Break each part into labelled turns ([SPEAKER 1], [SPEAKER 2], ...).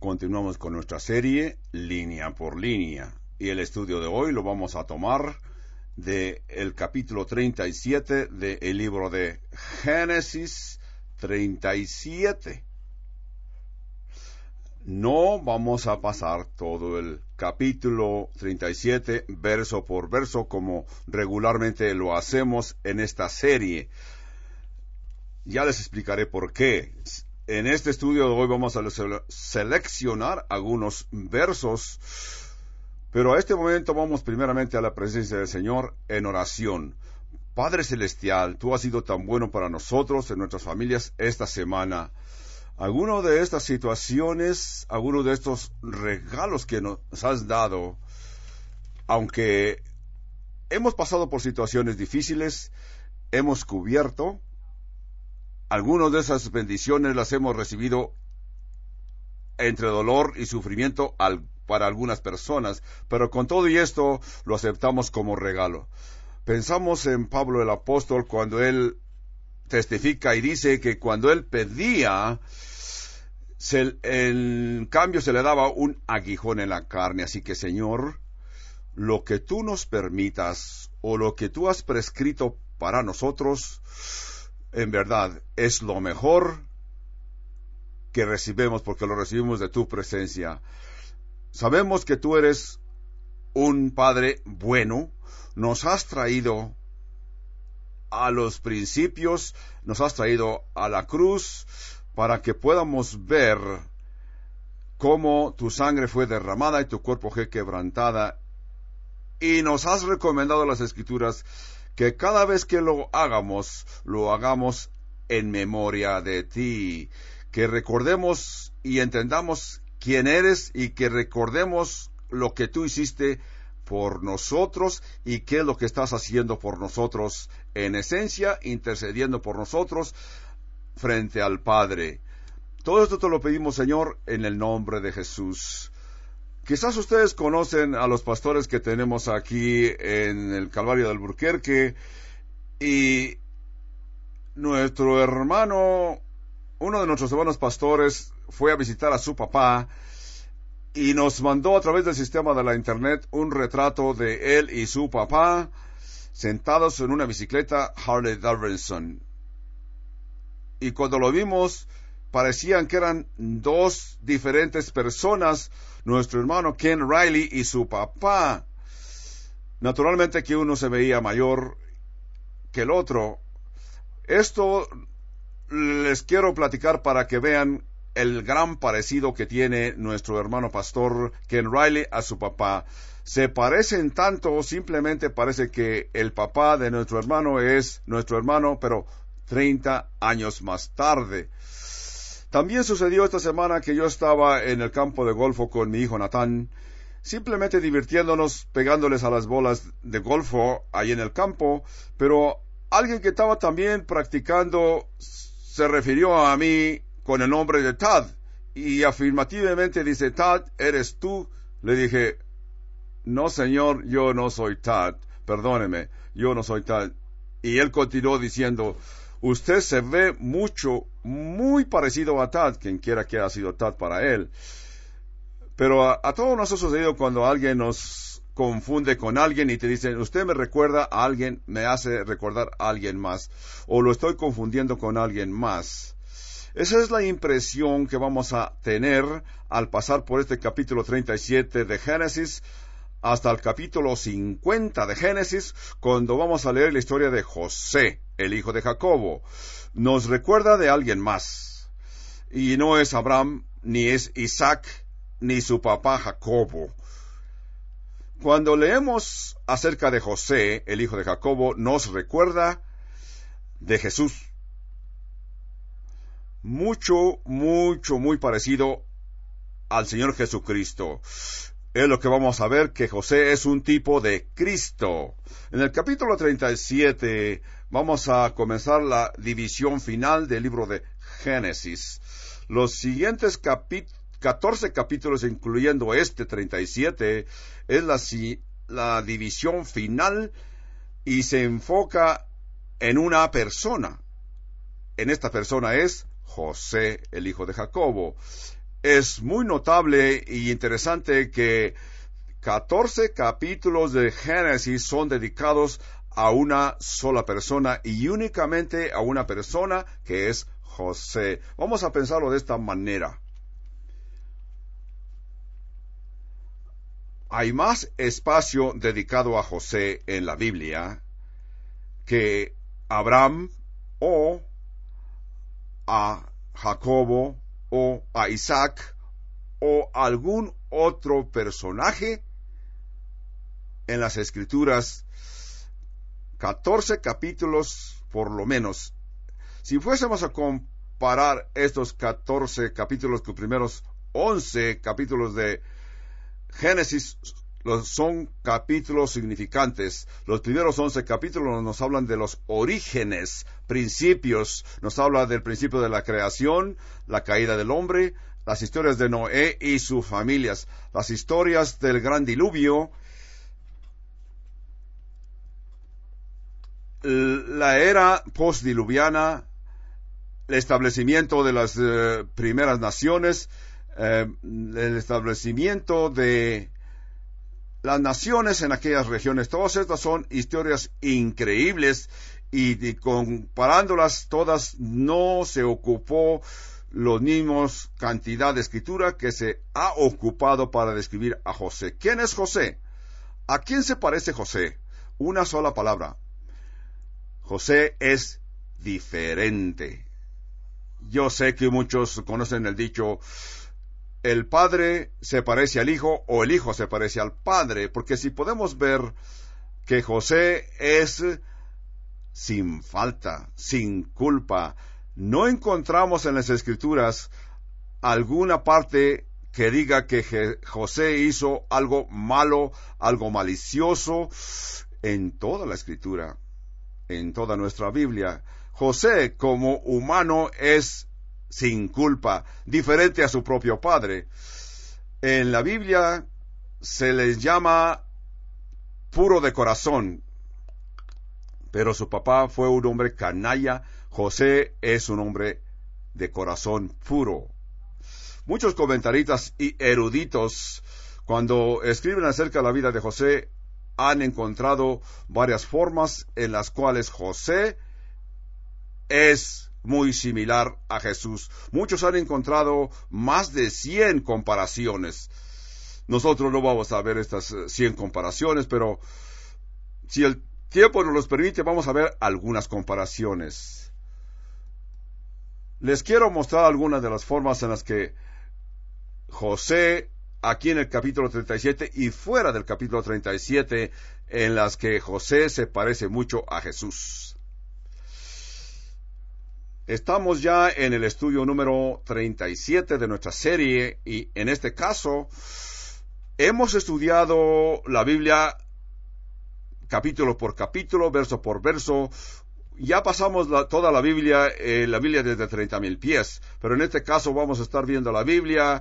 [SPEAKER 1] continuamos con nuestra serie Línea por Línea. Y el estudio de hoy lo vamos a tomar del capítulo 37 del libro de Génesis 37. No vamos a pasar todo el capítulo 37 verso por verso como regularmente lo hacemos en esta serie. Ya les explicaré por qué. En este estudio de hoy vamos a seleccionar algunos versos, pero a este momento vamos primeramente a la presencia del Señor en oración. Padre Celestial, tú has sido tan bueno para nosotros, en nuestras familias, esta semana. Alguno de estas situaciones, alguno de estos regalos que nos has dado, aunque hemos pasado por situaciones difíciles, hemos cubierto. Algunas de esas bendiciones las hemos recibido entre dolor y sufrimiento para algunas personas, pero con todo y esto lo aceptamos como regalo. Pensamos en Pablo el apóstol cuando él testifica y dice que cuando él pedía, en cambio se le daba un aguijón en la carne. Así que, Señor, lo que tú nos permitas o lo que tú has prescrito para nosotros, en verdad, es lo mejor que recibimos porque lo recibimos de tu presencia. Sabemos que tú eres un Padre bueno, nos has traído a los principios, nos has traído a la cruz para que podamos ver cómo tu sangre fue derramada y tu cuerpo fue quebrantada, y nos has recomendado las Escrituras que cada vez que lo hagamos en memoria de ti, que recordemos y entendamos quién eres y que recordemos lo que tú hiciste por nosotros y qué es lo que estás haciendo por nosotros, en esencia, intercediendo por nosotros frente al Padre. Todo esto te lo pedimos, Señor, en el nombre de Jesús. Quizás ustedes conocen a los pastores que tenemos aquí en el Calvario de Alburquerque, y nuestro hermano, uno de nuestros hermanos pastores, fue a visitar a su papá y nos mandó a través del sistema de la internet un retrato de él y su papá sentados en una bicicleta Harley Davidson. Y cuando lo vimos, parecían que eran dos diferentes personas, nuestro hermano Ken Riley y su papá. Naturalmente que uno se veía mayor que el otro. Esto les quiero platicar para que vean el gran parecido que tiene nuestro hermano pastor Ken Riley a su papá. Se parecen tanto, simplemente parece que el papá de nuestro hermano es nuestro hermano, pero 30 años más tarde. También sucedió esta semana que yo estaba en el campo de golfo con mi hijo Natán, simplemente divirtiéndonos, pegándoles a las bolas de golfo ahí en el campo, pero alguien que estaba también practicando se refirió a mí con el nombre de Tad, y afirmativamente dice: Tad, ¿eres tú? Le dije: no, señor, yo no soy Tad, perdóneme, yo no soy Tad. Y él continuó diciendo: usted se ve muy parecido a Tad, quien quiera que haya sido Tad para él. Pero a todos nos ha sucedido cuando alguien nos confunde con alguien y te dicen: usted me recuerda a alguien, me hace recordar a alguien más, o lo estoy confundiendo con alguien más. Esa es la impresión que vamos a tener al pasar por este capítulo 37 de Génesis hasta el capítulo 50 de Génesis, cuando vamos a leer la historia de José, el hijo de Jacobo. Nos recuerda de alguien más, y no es Abraham, ni es Isaac, ni su papá Jacobo. Cuando leemos acerca de José, el hijo de Jacobo, nos recuerda de Jesús. Muy parecido al Señor Jesucristo. Es lo que vamos a ver, que José es un tipo de Cristo. En el capítulo 37 vamos a comenzar la división final del libro de Génesis. Los siguientes 14 capítulos, incluyendo este 37, es la división final, y se enfoca en una persona. En esta persona es José, el hijo de Jacobo. Es muy notable y interesante que 14 capítulos de Génesis son dedicados a una sola persona y únicamente a una persona, que es José. Vamos a pensarlo de esta manera. Hay más espacio dedicado a José en la Biblia que Abraham o a Jacobo o a Isaac o algún otro personaje en las Escrituras. 14 capítulos por lo menos. Si fuésemos a comparar estos 14 capítulos con los primeros 11 capítulos de Génesis, son capítulos significantes. Los primeros 11 capítulos nos hablan de los orígenes, principios. Nos habla del principio de la creación, la caída del hombre, las historias de Noé y sus familias, las historias del gran diluvio, la era postdiluviana, el establecimiento de las primeras naciones, el establecimiento de las naciones en aquellas regiones. Todas estas son historias increíbles y comparándolas todas no se ocupó los mismos cantidad de escritura que se ha ocupado para describir a José. ¿Quién es José? ¿A quién se parece José? Una sola palabra. José es diferente. Yo sé que muchos conocen el dicho, el padre se parece al hijo o el hijo se parece al padre, porque si podemos ver que José es sin falta, sin culpa, no encontramos en las Escrituras alguna parte que diga que José hizo algo malo, algo malicioso. En toda la Escritura, en toda nuestra Biblia, José como humano es sin culpa, diferente a su propio padre. En la Biblia se les llama puro de corazón, pero su papá fue un hombre canalla. José es un hombre de corazón puro. Muchos comentaristas y eruditos, cuando escriben acerca de la vida de José, han encontrado varias formas en las cuales José es muy similar a Jesús. Muchos han encontrado más de 100 comparaciones. Nosotros no vamos a ver estas 100 comparaciones, pero si el tiempo nos los permite, vamos a ver algunas comparaciones. Les quiero mostrar algunas de las formas en las que José, aquí en el capítulo 37 y fuera del capítulo 37, en las que José se parece mucho a Jesús. Estamos ya en el estudio número 37 de nuestra serie y en este caso hemos estudiado la Biblia capítulo por capítulo, verso por verso. Ya pasamos toda la Biblia desde 30,000 pies, pero en este caso vamos a estar viendo la Biblia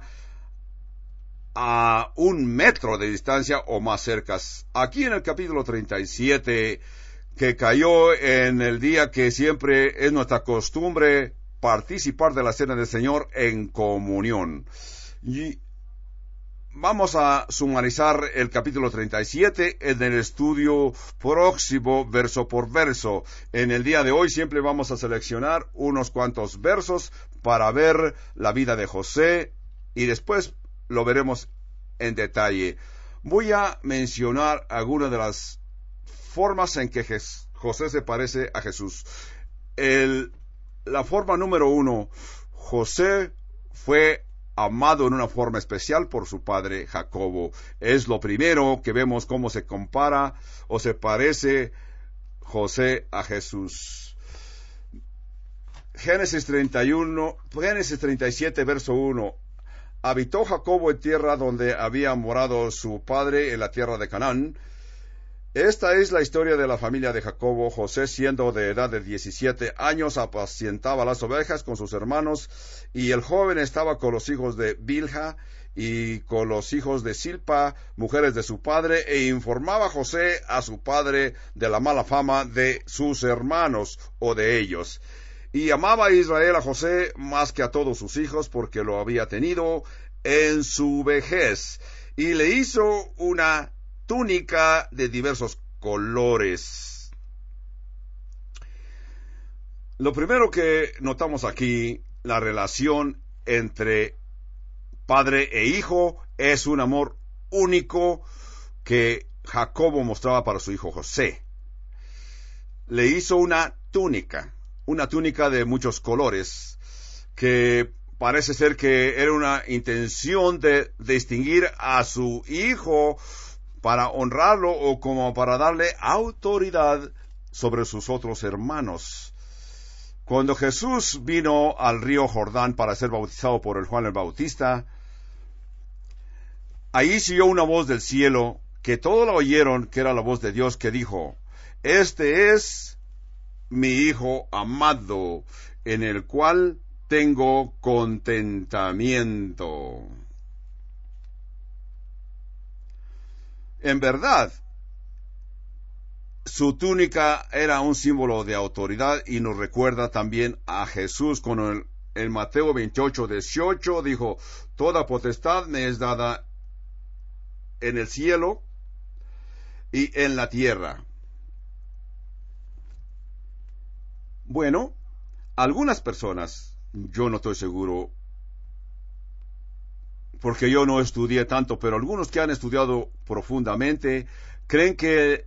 [SPEAKER 1] a 1 metro de distancia o más cercas. Aquí en el capítulo 37, que cayó en el día que siempre es nuestra costumbre participar de la cena del Señor en comunión. Y vamos a sumarizar el capítulo 37 en el estudio próximo, verso por verso. En el día de hoy siempre vamos a seleccionar unos cuantos versos para ver la vida de José y después lo veremos en detalle. Voy a mencionar algunas de las formas en que José se parece a Jesús. La forma número 1, José fue amado en una forma especial por su padre Jacobo. Es lo primero que vemos cómo se compara o se parece José a Jesús. Génesis 37, verso 1. Habitó Jacobo en tierra donde había morado su padre, en la tierra de Canaán. Esta es la historia de la familia de Jacobo. José, siendo de edad de 17 años, apacientaba las ovejas con sus hermanos, y el joven estaba con los hijos de Bilha y con los hijos de Silpa, mujeres de su padre, e informaba José a su padre de la mala fama de sus hermanos o de ellos. Y amaba a Israel a José más que a todos sus hijos, porque lo había tenido en su vejez. Y le hizo una túnica de diversos colores. Lo primero que notamos aquí, la relación entre padre e hijo, es un amor único que Jacobo mostraba para su hijo José. Le hizo una túnica de muchos colores, que parece ser que era una intención de distinguir a su hijo para honrarlo o como para darle autoridad sobre sus otros hermanos. Cuando Jesús vino al río Jordán para ser bautizado por el Juan el Bautista, ahí se oyó una voz del cielo, que todos la oyeron, que era la voz de Dios, que dijo: Este es mi Hijo amado, en el cual tengo contentamiento. En verdad, su túnica era un símbolo de autoridad y nos recuerda también a Jesús cuando en Mateo 28:18 dijo: Toda potestad me es dada en el cielo y en la tierra. Bueno, algunas personas, yo no estoy seguro, porque yo no estudié tanto, pero algunos que han estudiado profundamente creen que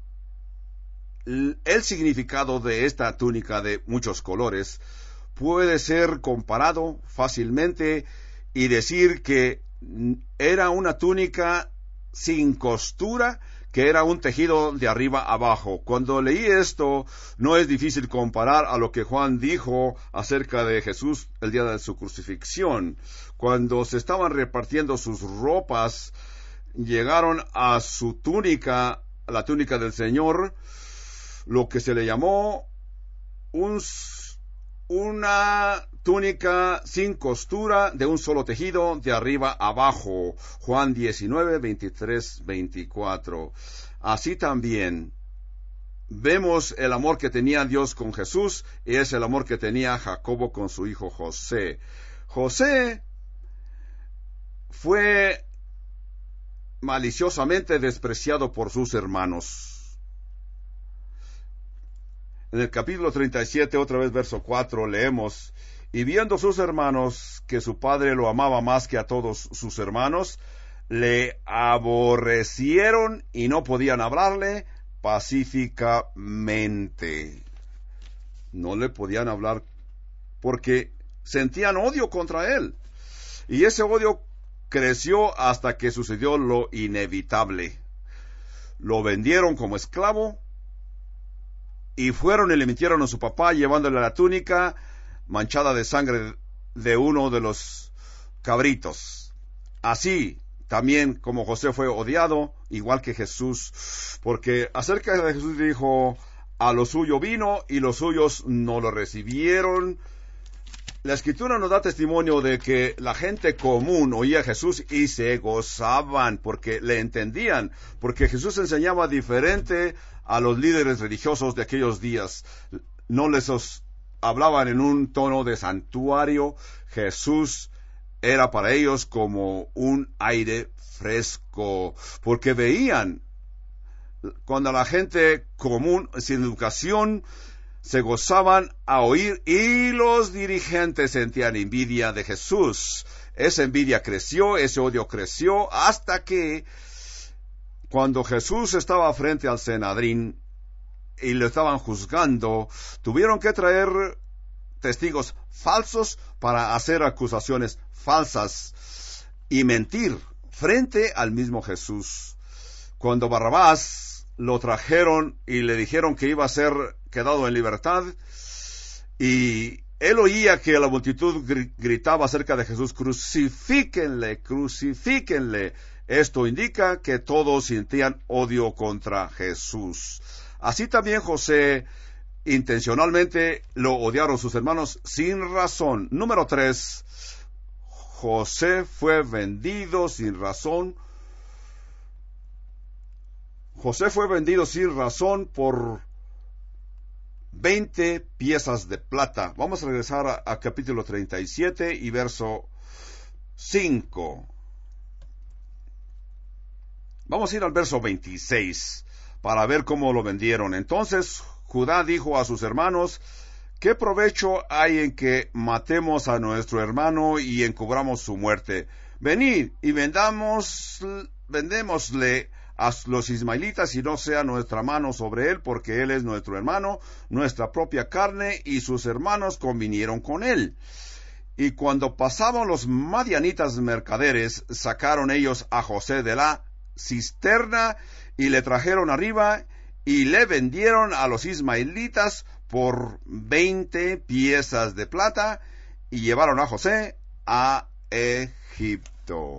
[SPEAKER 1] el significado de esta túnica de muchos colores puede ser comparado fácilmente y decir que era una túnica sin costura, que era un tejido de arriba abajo. Cuando leí esto, no es difícil comparar a lo que Juan dijo acerca de Jesús el día de su crucifixión. Cuando se estaban repartiendo sus ropas, llegaron a su túnica, la túnica del Señor, lo que se le llamó una túnica sin costura de un solo tejido de arriba abajo. Juan 19:23-24. Así también vemos el amor que tenía Dios con Jesús, y es el amor que tenía Jacobo con su hijo José. José fue maliciosamente despreciado por sus hermanos. En el capítulo 37, otra vez verso 4, leemos: Y viendo sus hermanos que su padre lo amaba más que a todos sus hermanos, le aborrecieron y no podían hablarle pacíficamente. No le podían hablar porque sentían odio contra él. Y ese odio creció hasta que sucedió lo inevitable. Lo vendieron como esclavo y fueron y le mintieron a su papá, llevándole la túnica manchada de sangre de uno de los cabritos. Así también como José fue odiado, igual que Jesús, porque acerca de Jesús dijo: a lo suyo vino y los suyos no lo recibieron. La Escritura nos da testimonio de que la gente común oía a Jesús y se gozaban porque le entendían, porque Jesús enseñaba diferente a los líderes religiosos de aquellos días. No les hablaban en un tono de santuario. Jesús era para ellos como un aire fresco, porque veían cuando la gente común, sin educación, se gozaban a oír, y los dirigentes sentían envidia de Jesús. Esa envidia creció, ese odio creció, hasta que cuando Jesús estaba frente al Sanedrín y lo estaban juzgando, tuvieron que traer testigos falsos para hacer acusaciones falsas y mentir frente al mismo Jesús. Cuando Barrabás lo trajeron y le dijeron que iba a ser quedado en libertad, y él oía que la multitud gritaba acerca de Jesús: crucifíquenle, crucifíquenle. Esto indica que todos sentían odio contra Jesús. Así también José intencionalmente lo odiaron sus hermanos sin razón. Número 3, José fue vendido sin razón. José fue vendido sin razón por 20 piezas de plata. Vamos a regresar a capítulo 37 y verso 5. Vamos a ir al verso 26 para ver cómo lo vendieron. Entonces Judá dijo a sus hermanos: ¿qué provecho hay en que matemos a nuestro hermano y encubramos su muerte? Venid y vendémosle a los ismaelitas y no sea nuestra mano sobre él, porque él es nuestro hermano, nuestra propia carne, y sus hermanos convinieron con él. Y cuando pasaban los madianitas mercaderes, sacaron ellos a José de la cisterna y le trajeron arriba y le vendieron a los ismaelitas por 20 piezas de plata, y llevaron a José a Egipto.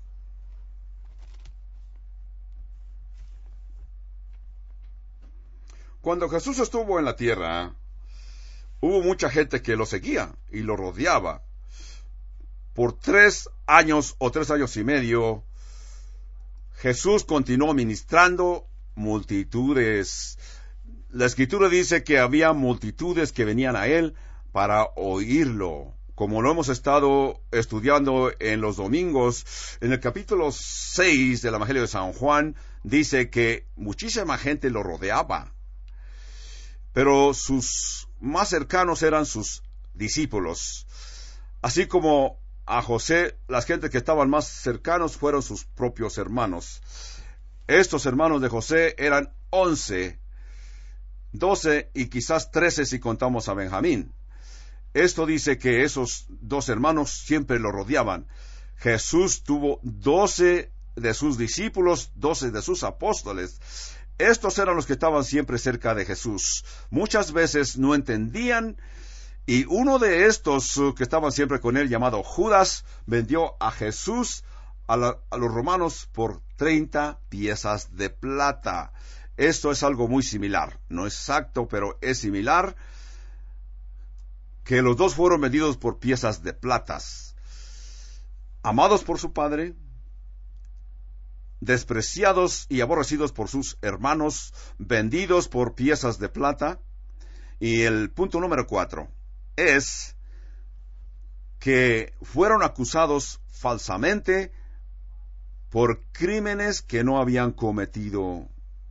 [SPEAKER 1] Cuando Jesús estuvo en la tierra, hubo mucha gente que lo seguía y lo rodeaba. Por 3 años o 3 años y medio, Jesús continuó ministrando multitudes. La Escritura dice que había multitudes que venían a él para oírlo. Como lo hemos estado estudiando en los domingos, en el capítulo 6 del Evangelio de San Juan, dice que muchísima gente lo rodeaba. Pero sus más cercanos eran sus discípulos. Así como a José, las gentes que estaban más cercanos fueron sus propios hermanos. Estos hermanos de José eran 11, 12 y quizás 13 si contamos a Benjamín. Esto dice que esos 2 hermanos siempre lo rodeaban. Jesús tuvo 12 de sus discípulos, 12 de sus apóstoles. Estos eran los que estaban siempre cerca de Jesús. Muchas veces no entendían, y uno de estos que estaban siempre con él, llamado Judas, vendió a Jesús a los romanos por 30 piezas de plata. Esto es algo muy similar, no exacto, pero es similar, que los dos fueron vendidos por piezas de platas. Amados por su padre, despreciados y aborrecidos por sus hermanos, vendidos por piezas de plata. Y el punto número 4 es que fueron acusados falsamente por crímenes que no habían cometido.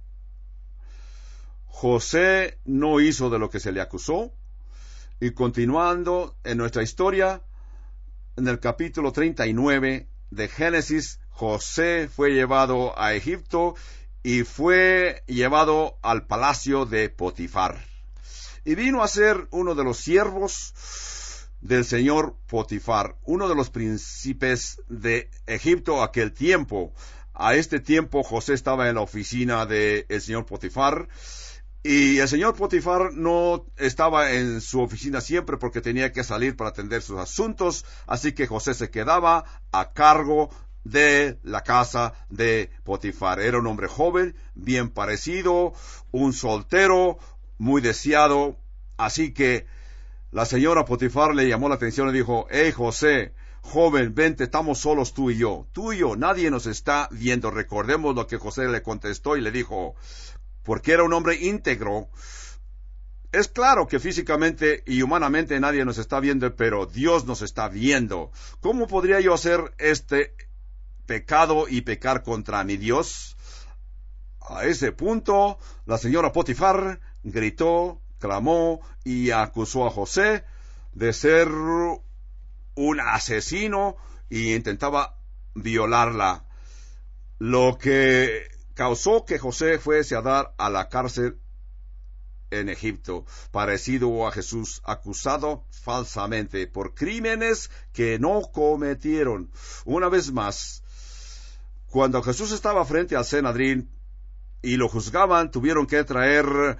[SPEAKER 1] José no hizo de lo que se le acusó. Y continuando en nuestra historia, en el capítulo 39 de Génesis, José fue llevado a Egipto y fue llevado al palacio de Potifar. Y vino a ser uno de los siervos del señor Potifar, uno de los príncipes de Egipto a aquel tiempo. A este tiempo José estaba en la oficina del señor Potifar. Y el señor Potifar no estaba en su oficina siempre porque tenía que salir para atender sus asuntos, así que José se quedaba a cargo de la casa de Potifar. Era un hombre joven, bien parecido, un soltero, muy deseado, así que la señora Potifar le llamó la atención y dijo: «Hey José, joven, vente, estamos solos tú y yo, nadie nos está viendo». Recordemos lo que José le contestó y le dijo, porque era un hombre íntegro: «Es claro que físicamente y humanamente nadie nos está viendo, pero Dios nos está viendo. ¿Cómo podría yo hacer este pecado y pecar contra mi Dios?». A ese punto, la señora Potifar gritó, clamó y acusó a José de ser un asesino y intentaba violarla, lo que causó que José fuese a dar a la cárcel en Egipto, parecido a Jesús, acusado falsamente por crímenes que no cometieron. Una vez más, cuando Jesús estaba frente al Sanedrín y lo juzgaban, tuvieron que traer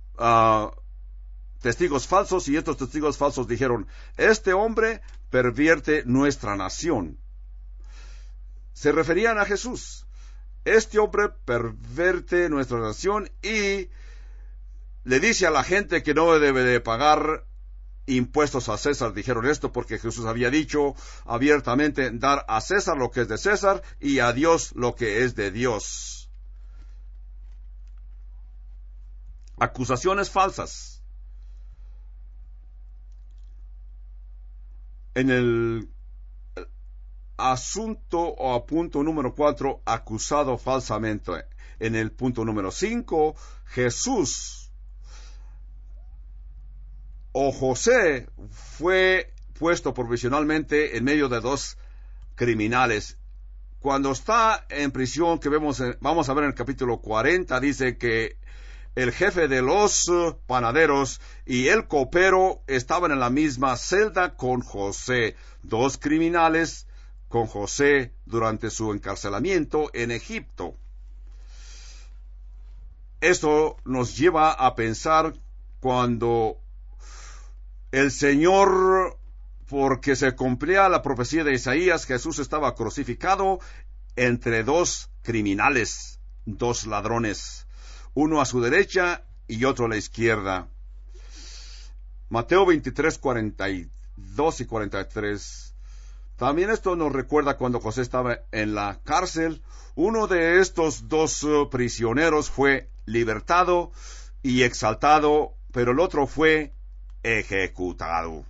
[SPEAKER 1] testigos falsos, y estos testigos falsos dijeron: «Este hombre pervierte nuestra nación». Se referían a Jesús. Este hombre pervierte nuestra nación y le dice a la gente que no debe de pagar impuestos a César. Dijeron esto porque Jesús había dicho abiertamente: dar a César lo que es de César y a Dios lo que es de Dios. Acusaciones falsas. en el asunto o punto número 4, acusado falsamente. En el punto número 5, Jesús o José fue puesto provisionalmente en medio de dos criminales. Cuando está en prisión, que vamos a ver en el capítulo 40, dice que el jefe de los panaderos y el copero estaban en la misma celda con José, dos criminales con José durante su encarcelamiento en Egipto. Esto nos lleva a pensar cuando el Señor, porque se cumplía la profecía de Isaías, Jesús estaba crucificado entre dos criminales, dos ladrones, uno a su derecha y otro a la izquierda. Mateo 23, 42 y 43. También esto nos recuerda cuando José estaba en la cárcel. Uno de estos dos prisioneros fue libertado y exaltado, pero el otro fue ejecutado.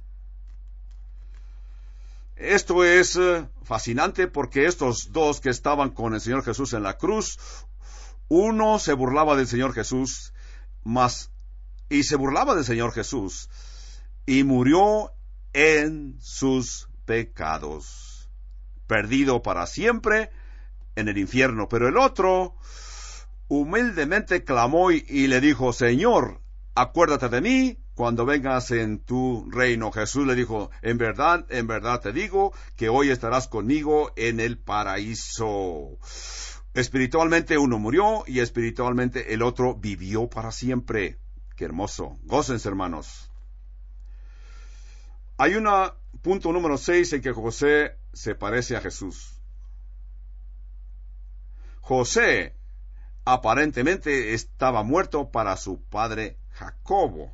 [SPEAKER 1] Esto es fascinante porque estos dos que estaban con el Señor Jesús en la cruz, uno se burlaba del Señor Jesús, se burlaba del Señor Jesús, y murió en sus pecados, perdido para siempre en el infierno. Pero el otro humildemente clamó y le dijo: Señor, acuérdate de mí cuando vengas en tu reino. Jesús le dijo: en verdad te digo que hoy estarás conmigo en el paraíso. Espiritualmente uno murió y espiritualmente el otro vivió para siempre. Qué hermoso. Gócense, hermanos. Hay un punto número 6 en que José se parece a Jesús. José aparentemente estaba muerto para su padre Jacobo,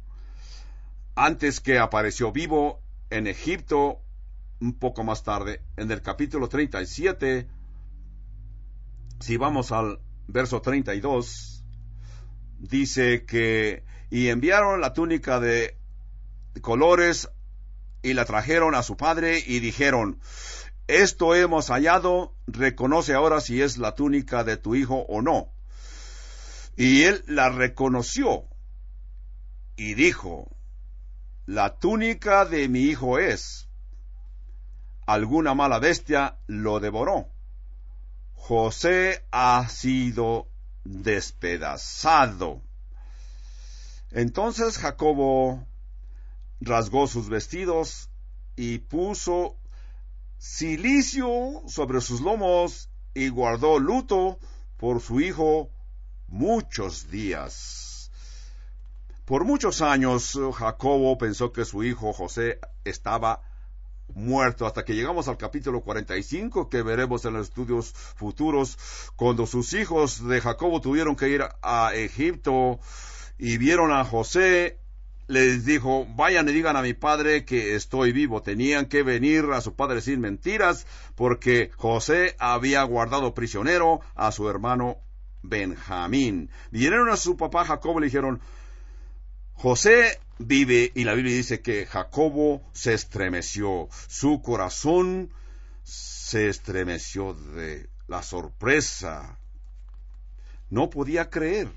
[SPEAKER 1] antes que apareció vivo en Egipto un poco más tarde. En el capítulo 37, si vamos al verso 32, dice que y enviaron la túnica de colores y la trajeron a su padre y dijeron: esto hemos hallado, reconoce ahora si es la túnica de tu hijo o no. Y él la reconoció y dijo: la túnica de mi hijo es. Alguna mala bestia lo devoró. José ha sido despedazado. Entonces Jacobo rasgó sus vestidos y puso cilicio sobre sus lomos y guardó luto por su hijo muchos días. Por muchos años Jacobo pensó que su hijo José estaba muerto, hasta que llegamos al capítulo 45, que veremos en los estudios futuros, cuando sus hijos de Jacobo tuvieron que ir a Egipto y vieron a José. Les dijo: vayan y digan a mi padre que estoy vivo. Tenían que venir a su padre sin mentiras, porque José había guardado prisionero a su hermano Benjamín. Vinieron a su papá Jacobo y le dijeron: José vive. Y la Biblia dice que Jacobo se estremeció, su corazón se estremeció de la sorpresa. No podía creer.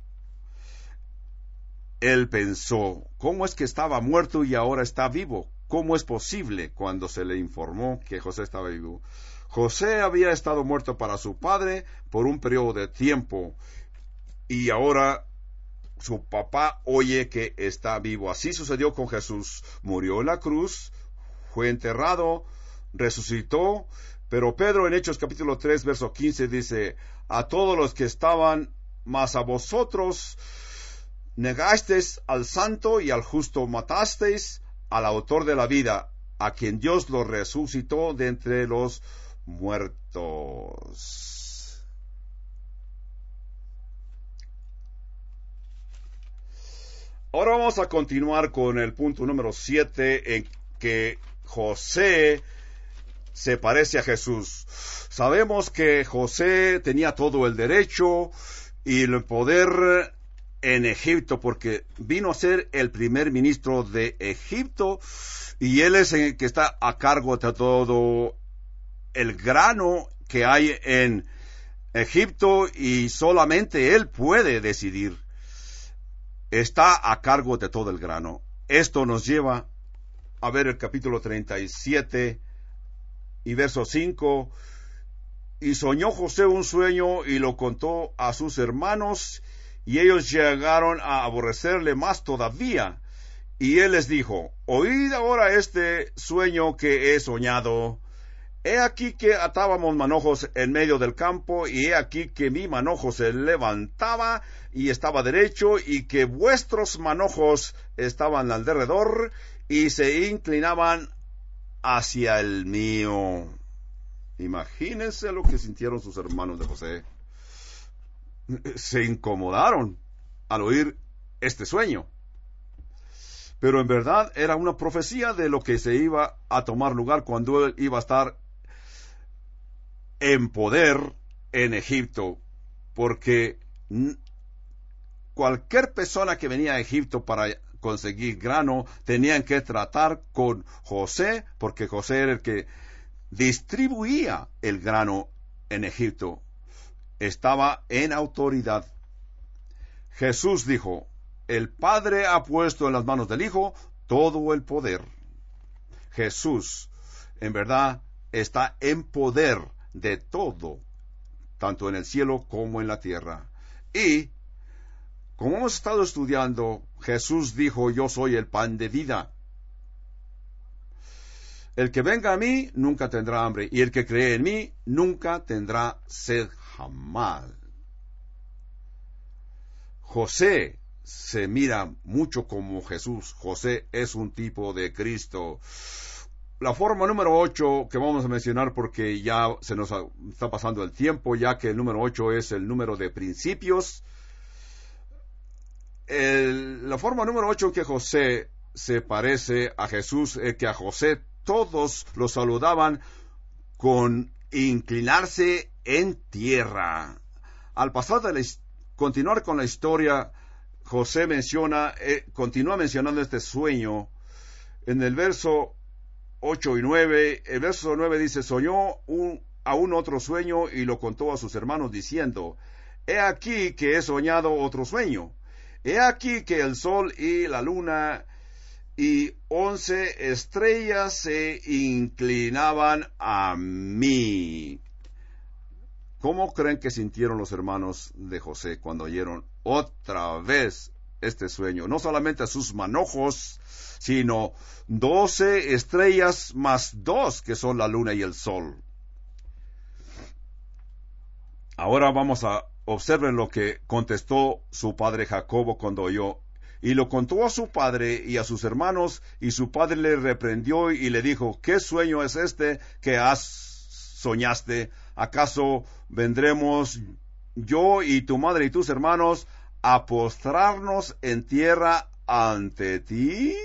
[SPEAKER 1] Él pensó: ¿cómo es que estaba muerto y ahora está vivo? ¿Cómo es posible? Cuando se le informó que José estaba vivo. José había estado muerto para su padre por un periodo de tiempo, y ahora su papá oye que está vivo. Así sucedió con Jesús. Murió en la cruz, fue enterrado, resucitó. Pero Pedro en Hechos capítulo 3, verso 15 dice: a todos los que estaban, mas a vosotros negasteis al santo y al justo, matasteis al autor de la vida, a quien Dios lo resucitó de entre los muertos. Ahora vamos a continuar con el punto número 7, en que José se parece a Jesús. Sabemos que José tenía todo el derecho y el poder en Egipto, porque vino a ser el primer ministro de Egipto, y él es el que está a cargo de todo el grano que hay en Egipto, y solamente él puede decidir. Está a cargo de todo el grano. Esto nos lleva a ver el capítulo 37 y verso 5. Y soñó José un sueño y lo contó a sus hermanos, y ellos llegaron a aborrecerle más todavía. Y él les dijo: oíd ahora este sueño que he soñado. He aquí que atábamos manojos en medio del campo, y he aquí que mi manojo se levantaba y estaba derecho, y que vuestros manojos estaban alrededor y se inclinaban hacia el mío. Imagínense lo que sintieron sus hermanos de José. Se incomodaron al oír este sueño. Pero en verdad era una profecía de lo que se iba a tomar lugar cuando él iba a estar en poder en Egipto, porque cualquier persona que venía a Egipto para conseguir grano tenían que tratar con José, porque José era el que distribuía el grano en Egipto. Estaba en autoridad. Jesús dijo: el Padre ha puesto en las manos del Hijo todo el poder. Jesús, en verdad, está en poder de todo, tanto en el cielo como en la tierra. Y, como hemos estado estudiando, Jesús dijo: yo soy el pan de vida. El que venga a mí nunca tendrá hambre, y el que cree en mí nunca tendrá sed jamás. José se mira mucho como Jesús. José es un tipo de Cristo. La forma número 8 que vamos a mencionar, porque ya se nos está pasando el tiempo, ya que el número 8 es el número de principios. La forma número 8 que José se parece a Jesús es que a José todos lo saludaban con inclinarse en tierra. Al pasar continuar con la historia, José continúa mencionando este sueño en el verso 8 y 9. El verso 9 dice: soñó aún otro sueño y lo contó a sus hermanos diciendo: he aquí que he soñado otro sueño. He aquí que el sol y la luna y 11 estrellas se inclinaban a mí. ¿Cómo creen que sintieron los hermanos de José cuando oyeron otra vez este sueño? No solamente a sus manojos, sino 12 estrellas más 2, que son la luna y el sol. Ahora vamos a observar lo que contestó su padre Jacobo cuando oyó. Y lo contó a su padre y a sus hermanos, y su padre le reprendió y le dijo: ¿qué sueño es este que soñaste? ¿Acaso vendremos yo y tu madre y tus hermanos a postrarnos en tierra ante ti?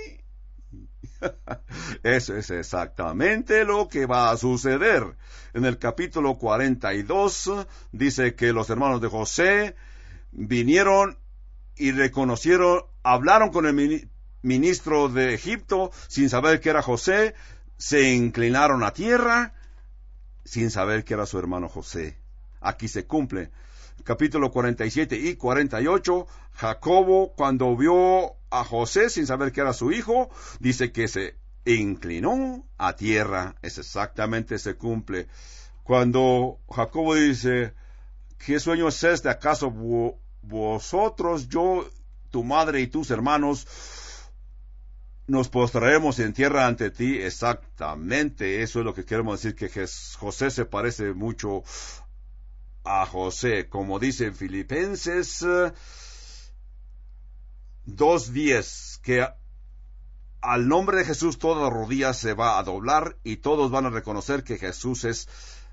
[SPEAKER 1] Eso es exactamente lo que va a suceder. En el capítulo 42 dice que los hermanos de José vinieron y hablaron con el ministro de Egipto sin saber que era José, se inclinaron a tierra sin saber que era su hermano José. Aquí se cumple. Capítulo 47 y 48, Jacobo, cuando vio a José sin saber que era su hijo, dice que se inclinó a tierra. Es exactamente, se cumple. Cuando Jacobo dice: ¿qué sueño es este? ¿Acaso vosotros, yo, tu madre y tus hermanos nos postraremos en tierra ante ti? Exactamente, eso es lo que queremos decir, que José se parece mucho a José, como dice en Filipenses 2:10, que al nombre de Jesús toda rodilla se va a doblar y todos van a reconocer que Jesús es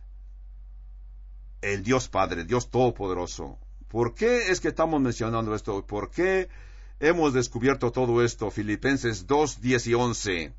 [SPEAKER 1] el Dios Padre, Dios Todopoderoso. ¿Por qué es que estamos mencionando esto? ¿Por qué hemos descubierto todo esto? Filipenses 2:10 y 11.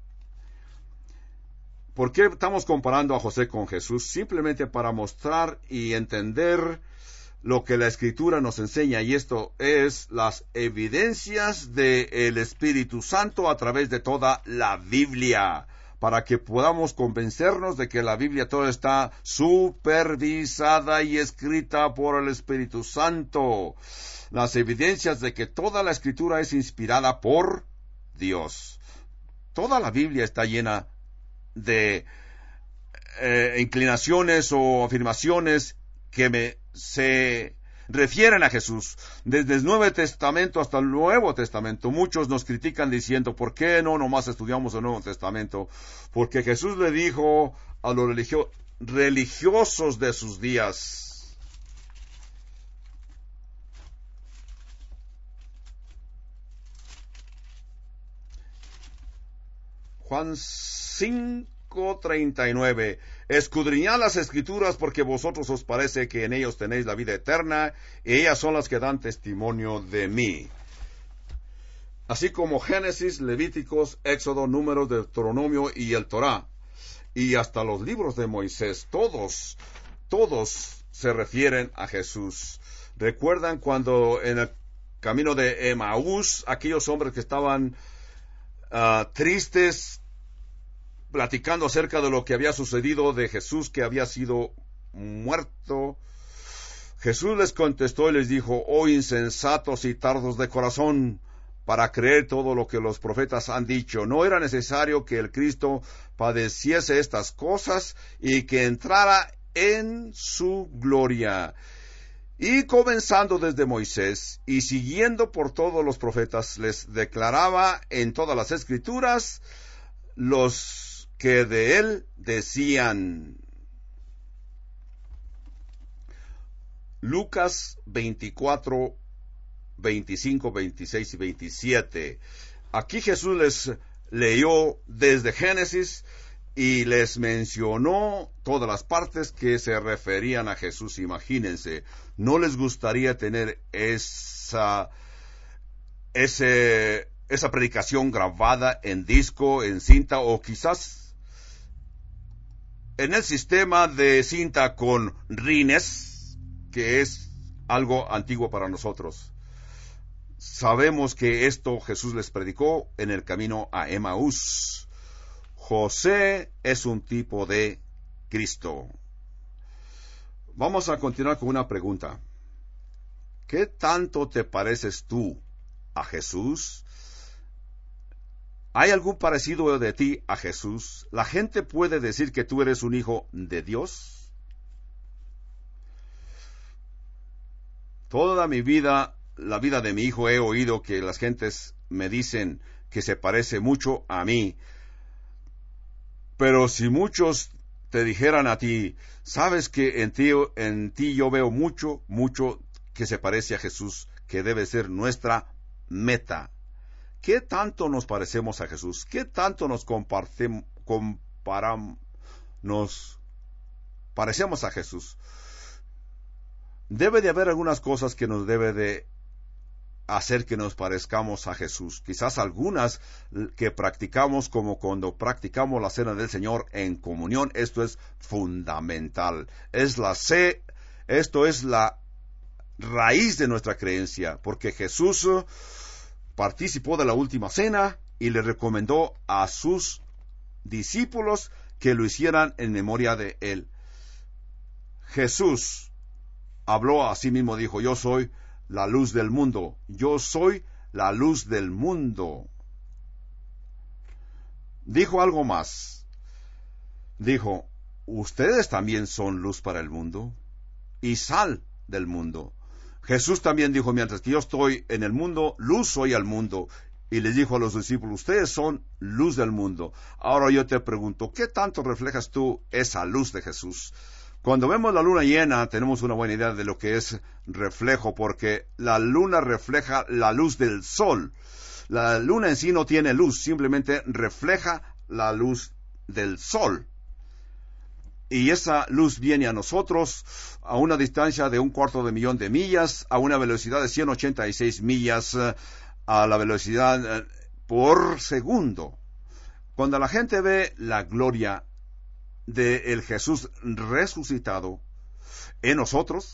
[SPEAKER 1] ¿Por qué estamos comparando a José con Jesús? Simplemente para mostrar y entender lo que la Escritura nos enseña, y esto es las evidencias del Espíritu Santo a través de toda la Biblia, para que podamos convencernos de que la Biblia toda está supervisada y escrita por el Espíritu Santo. Las evidencias de que toda la Escritura es inspirada por Dios. Toda la Biblia está llena de inclinaciones o afirmaciones que se refieren a Jesús. Desde el Nuevo Testamento hasta el Nuevo Testamento, muchos nos critican diciendo, ¿por qué no nomás estudiamos el Nuevo Testamento? Porque Jesús le dijo a los religiosos de sus días, Juan 5:39, escudriñad las Escrituras porque vosotros os parece que en ellos tenéis la vida eterna, y ellas son las que dan testimonio de mí. Así como Génesis, Levíticos, Éxodo, Números, Deuteronomio y el Torá, y hasta los libros de Moisés, todos se refieren a Jesús. ¿Recuerdan cuando en el camino de Emaús, aquellos hombres que estaban tristes, platicando acerca de lo que había sucedido de Jesús, que había sido muerto? Jesús les contestó y les dijo, oh insensatos y tardos de corazón, para creer todo lo que los profetas han dicho. ¿No era necesario que el Cristo padeciese estas cosas y que entrara en su gloria? Y comenzando desde Moisés y siguiendo por todos los profetas, les declaraba en todas las Escrituras los que de él decían. Lucas 24, 25, 26 y 27. Aquí Jesús les leyó desde Génesis y les mencionó todas las partes que se referían a Jesús. Imagínense, ¿no les gustaría tener esa predicación grabada en disco, en cinta, o quizás en el sistema de cinta con rines, que es algo antiguo para nosotros? Sabemos que esto Jesús les predicó en el camino a Emaús. José es un tipo de Cristo. Vamos a continuar con una pregunta. ¿Qué tanto te pareces tú a Jesús? ¿Hay algún parecido de ti a Jesús? ¿La gente puede decir que tú eres un hijo de Dios? Toda mi vida, la vida de mi hijo, he oído que las gentes me dicen que se parece mucho a mí. Pero si muchos te dijeran a ti, sabes que en ti yo veo mucho que se parece a Jesús, que debe ser nuestra meta. ¿Qué tanto nos parecemos a Jesús? ¿Qué tanto nos parecemos a Jesús? Debe de haber algunas cosas que nos debe de hacer que nos parezcamos a Jesús. Quizás algunas que practicamos, como cuando practicamos la cena del Señor en comunión. Esto es fundamental. Esto es la raíz de nuestra creencia, porque Jesús participó de la última cena y le recomendó a sus discípulos que lo hicieran en memoria de él. Jesús habló a sí mismo, dijo, yo soy la luz del mundo. Yo soy la luz del mundo. Dijo algo más. Dijo, ustedes también son luz para el mundo y sal del mundo. Jesús también dijo, mientras que yo estoy en el mundo, luz soy al mundo. Y les dijo a los discípulos, ustedes son luz del mundo. Ahora yo te pregunto, ¿qué tanto reflejas tú esa luz de Jesús? Cuando vemos la luna llena, tenemos una buena idea de lo que es reflejo, porque la luna refleja la luz del sol. La luna en sí no tiene luz, simplemente refleja la luz del sol. Y esa luz viene a nosotros a una distancia de 250,000 de millas, a una velocidad de 186 millas, a la velocidad por segundo. Cuando la gente ve la gloria del Jesús resucitado en nosotros,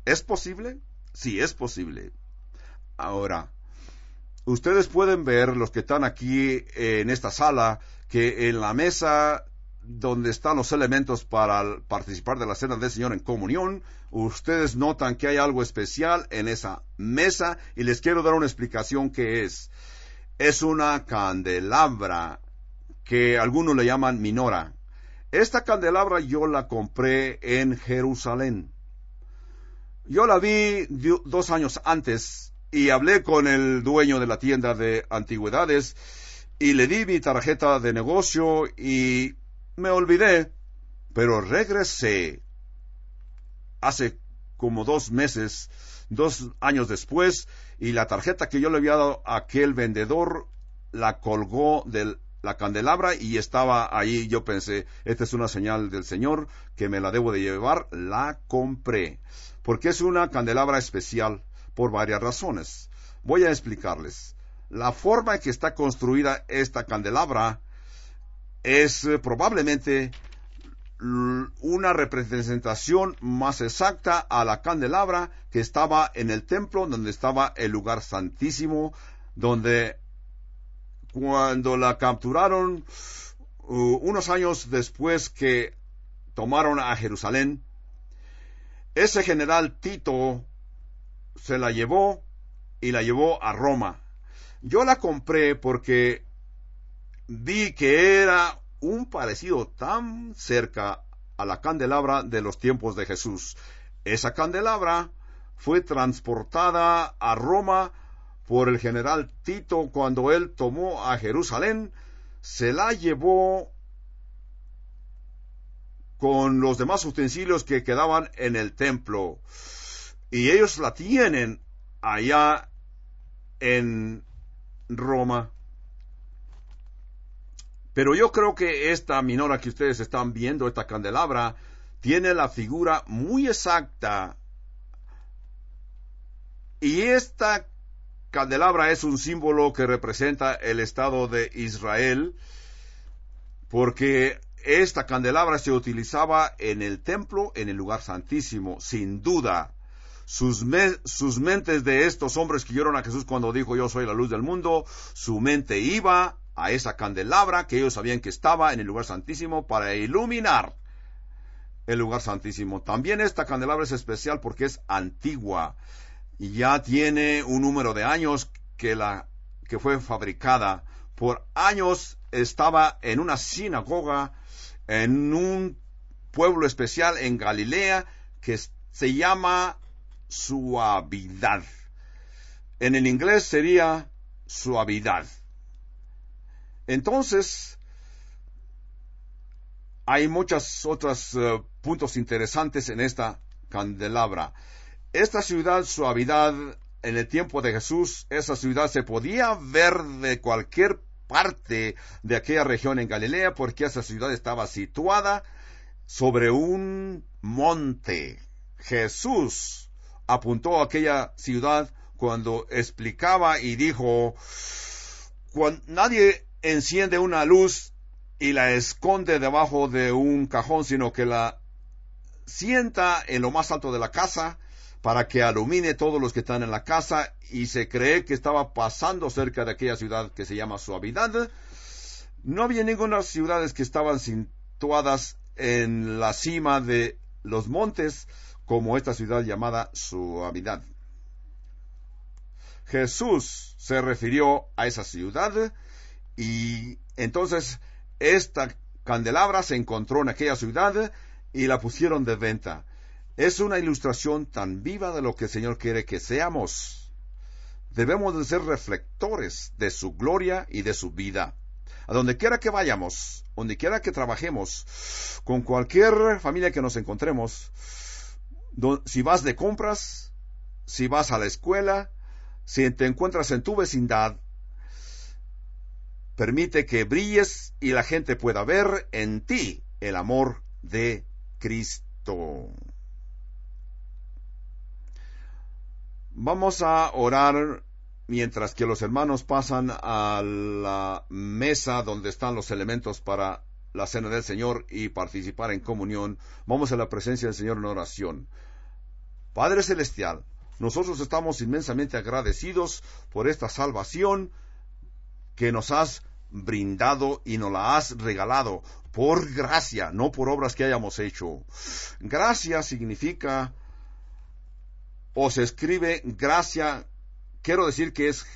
[SPEAKER 1] ¿Es posible? Sí, es posible. Ahora, ustedes pueden ver, los que están aquí en esta sala, que en la mesa donde están los elementos para participar de la cena del Señor en comunión, ustedes notan que hay algo especial en esa mesa, y les quiero dar una explicación que es. Es una candelabra que algunos le llaman minora. Esta candelabra yo la compré en Jerusalén. Yo la vi 2 años antes y hablé con el dueño de la tienda de antigüedades y le di mi tarjeta de negocio y me olvidé, pero regresé hace como 2 meses, 2 años después, y la tarjeta que yo le había dado a aquel vendedor la colgó de la candelabra y estaba ahí. Yo pensé, esta es una señal del Señor que me la debo de llevar. La compré, porque es una candelabra especial por varias razones. Voy a explicarles. La forma en que está construida esta candelabra es probablemente una representación más exacta a la candelabra que estaba en el templo, donde estaba el lugar santísimo, donde cuando la capturaron unos años después que tomaron a Jerusalén, ese general Tito se la llevó y la llevó a Roma. Yo la compré porque vi que era un parecido tan cerca a la candelabra de los tiempos de Jesús. Esa candelabra fue transportada a Roma por el general Tito cuando él tomó a Jerusalén. Se la llevó con los demás utensilios que quedaban en el templo, y ellos la tienen allá en Roma. Pero yo creo que esta minora que ustedes están viendo, esta candelabra, tiene la figura muy exacta. Y esta candelabra es un símbolo que representa el Estado de Israel, porque esta candelabra se utilizaba en el templo, en el lugar santísimo, sin duda. Sus mentes de estos hombres que oyeron a Jesús cuando dijo, yo soy la luz del mundo, su mente iba a esa candelabra que ellos sabían que estaba en el lugar santísimo para iluminar el lugar santísimo. También esta candelabra es especial porque es antigua y ya tiene un número de años que fue fabricada. Por años estaba en una sinagoga en un pueblo especial en Galilea que se llama Suavidad. En el inglés sería Suavidad. Entonces, hay muchos otros puntos interesantes en esta candelabra. Esta ciudad Suavidad, en el tiempo de Jesús, esa ciudad se podía ver de cualquier parte de aquella región en Galilea, porque esa ciudad estaba situada sobre un monte. Jesús apuntó a aquella ciudad cuando explicaba y dijo, nadie enciende una luz y la esconde debajo de un cajón, sino que la sienta en lo más alto de la casa para que alumine todos los que están en la casa, y se cree que estaba pasando cerca de aquella ciudad que se llama Suavidad. No había ninguna ciudades que estaban situadas en la cima de los montes como esta ciudad llamada Suavidad. Jesús se refirió a esa ciudad, y entonces esta candelabra se encontró en aquella ciudad y la pusieron de venta. Es una ilustración tan viva de lo que el Señor quiere que seamos. Debemos de ser reflectores de su gloria y de su vida. A donde quiera que vayamos, donde quiera que trabajemos, con cualquier familia que nos encontremos, si vas de compras, si vas a la escuela, si te encuentras en tu vecindad, permite que brilles y la gente pueda ver en ti el amor de Cristo. Vamos a orar mientras que los hermanos pasan a la mesa donde están los elementos para la cena del Señor y participar en comunión. Vamos a la presencia del Señor en oración. Padre Celestial, nosotros estamos inmensamente agradecidos por esta salvación que nos has brindado y nos la has regalado por gracia, no por obras que hayamos hecho. Gracia significa, o se escribe gracia, quiero decir que es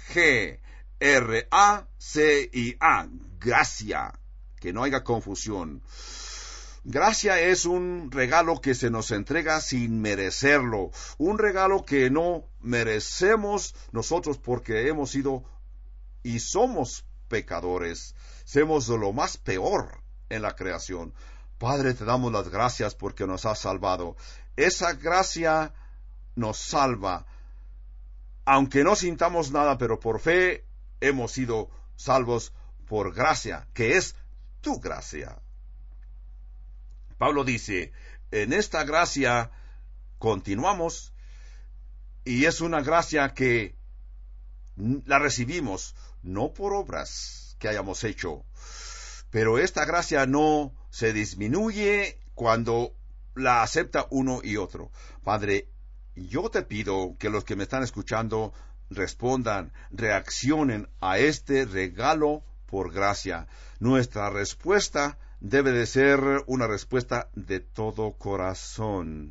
[SPEAKER 1] G-R-A-C-I-A, gracia, que no haya confusión. Gracia es un regalo que se nos entrega sin merecerlo, un regalo que no merecemos nosotros porque hemos sido y somos pecadores, somos lo más peor en la creación. Padre, te damos las gracias porque nos has salvado. Esa gracia nos salva, aunque no sintamos nada, pero por fe hemos sido salvos por gracia, que es tu gracia. Pablo dice, en esta gracia continuamos, y es una gracia que la recibimos no por obras que hayamos hecho, pero esta gracia no se disminuye cuando la acepta uno y otro. Padre, yo te pido que los que me están escuchando respondan, reaccionen a este regalo por gracia. Nuestra respuesta debe de ser una respuesta de todo corazón.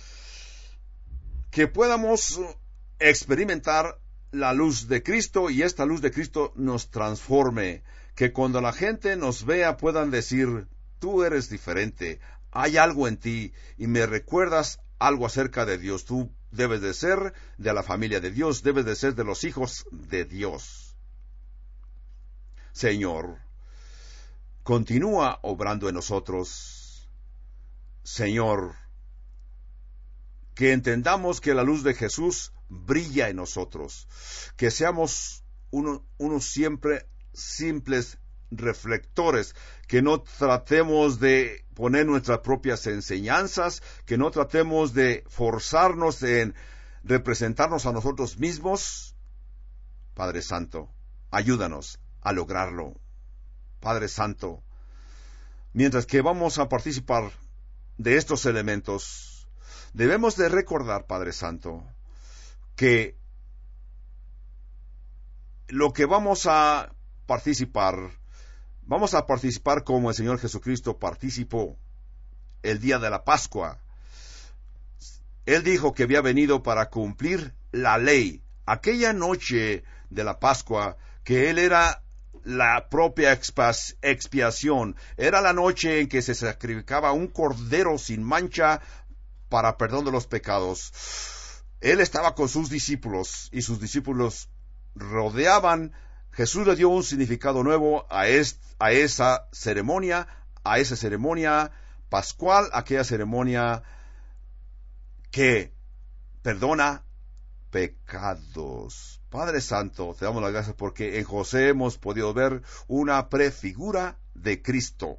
[SPEAKER 1] Que podamos experimentar la luz de Cristo y esta luz de Cristo nos transforme. Que cuando la gente nos vea puedan decir, tú eres diferente, hay algo en ti y me recuerdas algo acerca de Dios. Tú debes de ser de la familia de Dios, debes de ser de los hijos de Dios. Señor, continúa obrando en nosotros. Señor, que entendamos que la luz de Jesús brilla en nosotros, que seamos unos siempre simples reflectores, que no tratemos de poner nuestras propias enseñanzas, que no tratemos de forzarnos en representarnos a nosotros mismos. Padre Santo, ayúdanos a lograrlo. Padre Santo, mientras que vamos a participar de estos elementos, debemos de recordar, Padre Santo, que lo que vamos a participar como el Señor Jesucristo participó el día de la Pascua. Él dijo que había venido para cumplir la ley. Aquella noche de la Pascua, que Él era la propia expiación, era la noche en que se sacrificaba un cordero sin mancha para perdón de los pecados. Él estaba con sus discípulos y sus discípulos rodeaban. Jesús le dio un significado nuevo a esa ceremonia pascual, aquella ceremonia que perdona pecados. Padre Santo, te damos las gracias porque en José hemos podido ver una prefigura de Cristo.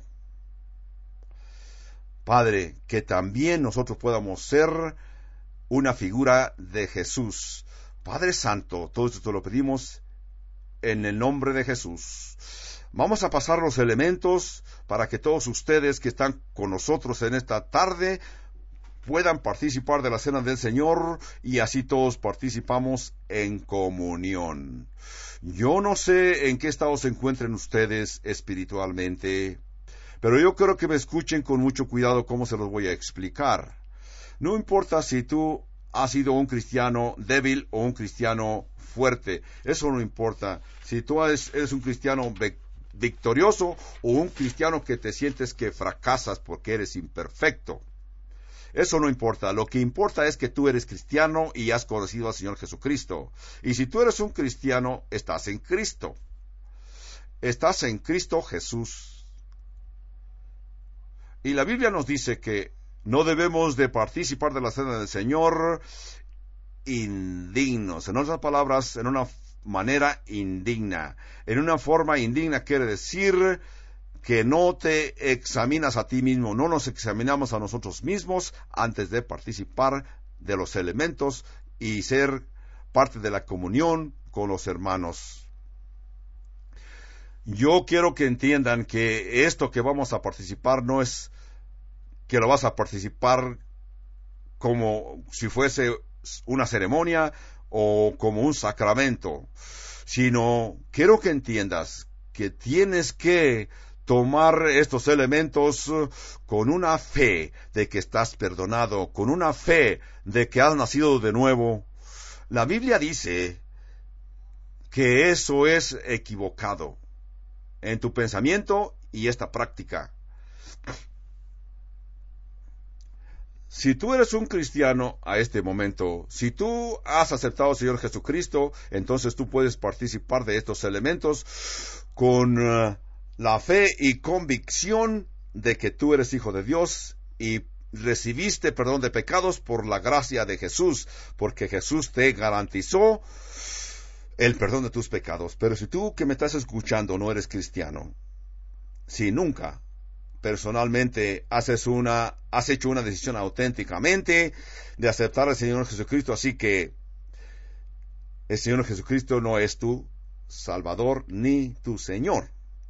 [SPEAKER 1] Padre, que también nosotros podamos ser una figura de Jesús. Padre Santo, todo esto te lo pedimos en el nombre de Jesús. Vamos a pasar los elementos para que todos ustedes que están con nosotros en esta tarde puedan participar de la cena del Señor y así todos participamos en comunión. Yo no sé en qué estado se encuentren ustedes espiritualmente, pero yo quiero que me escuchen con mucho cuidado cómo se los voy a explicar. No importa si tú has sido un cristiano débil o un cristiano fuerte, eso no importa. Si tú eres un cristiano victorioso o un cristiano que te sientes que fracasas porque eres imperfecto, eso no importa. Lo que importa es que tú eres cristiano y has conocido al Señor Jesucristo. Y si tú eres un cristiano, estás en Cristo. Estás en Cristo Jesús. Y la Biblia nos dice que no debemos de participar de la cena del Señor indignos. En otras palabras, en una manera indigna. En una forma indigna quiere decir que no te examinas a ti mismo, no nos examinamos a nosotros mismos antes de participar de los elementos y ser parte de la comunión con los hermanos. Yo quiero que entiendan que esto que vamos a participar no es que lo vas a participar como si fuese una ceremonia o como un sacramento, sino quiero que entiendas que tienes que tomar estos elementos con una fe de que estás perdonado, con una fe de que has nacido de nuevo. La Biblia dice que eso es equivocado en tu pensamiento y esta práctica. Si tú eres un cristiano a este momento, si tú has aceptado al Señor Jesucristo, entonces tú puedes participar de estos elementos con la fe y convicción de que tú eres hijo de Dios y recibiste perdón de pecados por la gracia de Jesús, porque Jesús te garantizó el perdón de tus pecados. Pero si tú que me estás escuchando no eres cristiano, si nunca personalmente has hecho una decisión auténticamente de aceptar al Señor Jesucristo, así que el Señor Jesucristo no es tu Salvador ni tu Señor.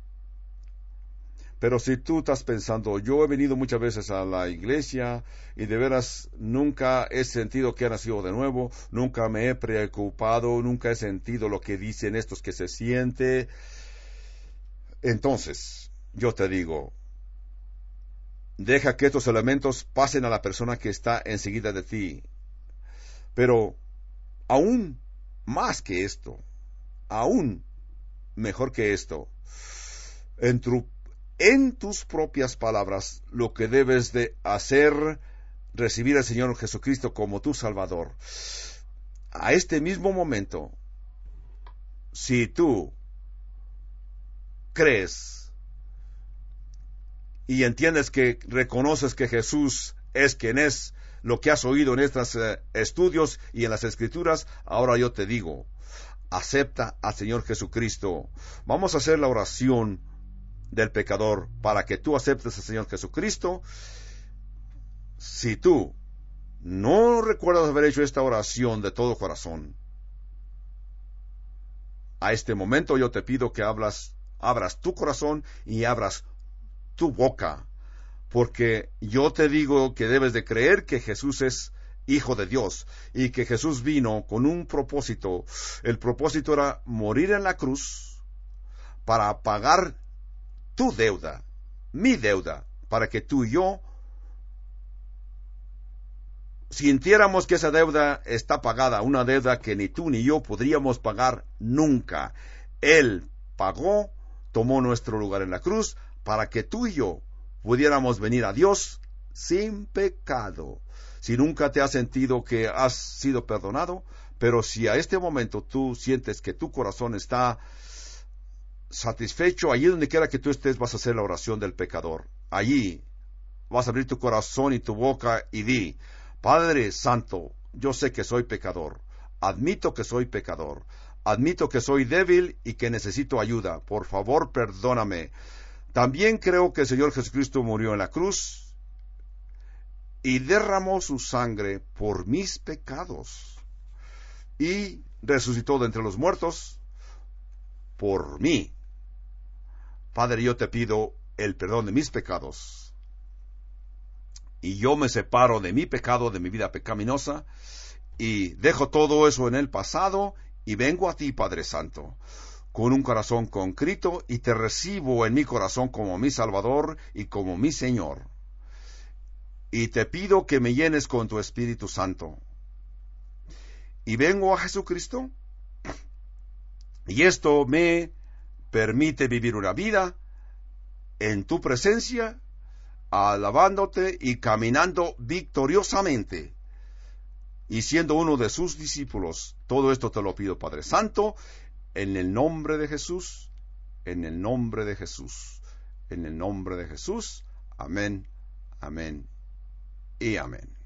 [SPEAKER 1] Pero si tú estás pensando, yo he venido muchas veces a la iglesia y de veras nunca he sentido que he nacido de nuevo, nunca me he preocupado, nunca he sentido lo que dicen estos que se siente, entonces yo te digo, deja que estos elementos pasen a la persona que está enseguida de ti. Pero aún más que esto, aún mejor que esto, en tus propias palabras, lo que debes de hacer, recibir al Señor Jesucristo como tu Salvador. A este mismo momento, si tú crees y entiendes que reconoces que Jesús es quien es, lo que has oído en estos estudios y en las Escrituras, ahora yo te digo, acepta al Señor Jesucristo. Vamos a hacer la oración del pecador para que tú aceptes al Señor Jesucristo. Si tú no recuerdas haber hecho esta oración de todo corazón, a este momento yo te pido que abras tu corazón y abras tu boca, porque yo te digo que debes de creer que Jesús es Hijo de Dios y que Jesús vino con un propósito. El propósito era morir en la cruz para pagar tu deuda, mi deuda, para que tú y yo sintiéramos que esa deuda está pagada, una deuda que ni tú ni yo podríamos pagar nunca. Él pagó, tomó nuestro lugar en la cruz, para que tú y yo pudiéramos venir a Dios sin pecado. Si nunca te has sentido que has sido perdonado, pero si a este momento tú sientes que tu corazón está satisfecho, allí donde quiera que tú estés vas a hacer la oración del pecador. Allí vas a abrir tu corazón y tu boca y di, Padre Santo, yo sé que soy pecador, admito que soy pecador, admito que soy débil y que necesito ayuda, por favor perdóname. También creo que el Señor Jesucristo murió en la cruz y derramó su sangre por mis pecados y resucitó de entre los muertos por mí. Padre, yo te pido el perdón de mis pecados y yo me separo de mi pecado, de mi vida pecaminosa y dejo todo eso en el pasado y vengo a ti, Padre Santo, con un corazón contrito y te recibo en mi corazón como mi Salvador y como mi Señor. Y te pido que me llenes con tu Espíritu Santo. Y vengo a Jesucristo y esto me permite vivir una vida en tu presencia, alabándote y caminando victoriosamente y siendo uno de sus discípulos. Todo esto te lo pido, Padre Santo, en el nombre de Jesús, en el nombre de Jesús, en el nombre de Jesús. Amén, amén y amén.